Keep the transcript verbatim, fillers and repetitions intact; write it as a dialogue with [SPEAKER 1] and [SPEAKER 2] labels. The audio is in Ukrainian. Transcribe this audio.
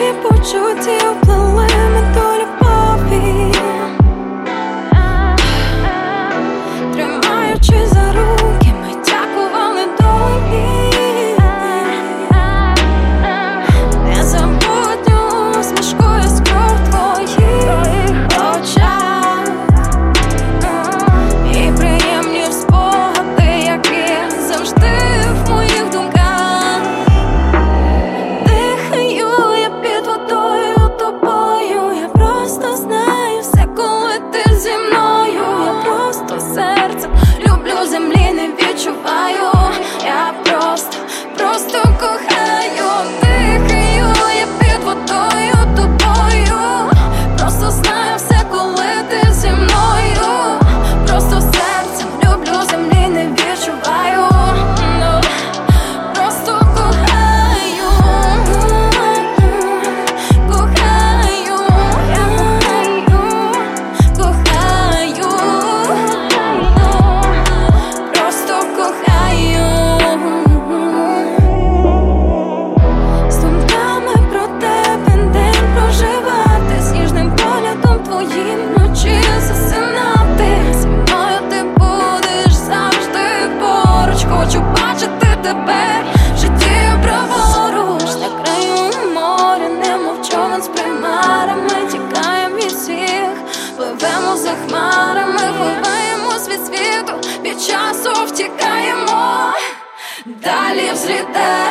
[SPEAKER 1] Наші почуття вплили ми до любові, тримаючи за руки, ми дякували долі. Незабутню усмішку яскраву в твоїх очах і приємні спогади, які завжди в моїх думках. Дихаю я під водою тобою, я просто знаю все, коли ти зі мною. Я просто серцем люблю, землі не відчуваю. Я просто, просто кохаю. Дихаю я під водою тобою, просто знаю все, коли ти зі мною. Просто серцем люблю, землі не відчуваю. No. Просто кохаю, кохаю, кохаю, просто кохаю. З думками про тебе день проживати, з ніжним поглядом твоїм вночі засинати. Зі мною ти будеш завжди поруч, хочу бачити тебе в житті праворуч. На краю моря, немов човен з примарами, тікаєм від всіх, пливемо за хмарами, ховаємось від світу, від часу втікаємо, далі взлітаємо.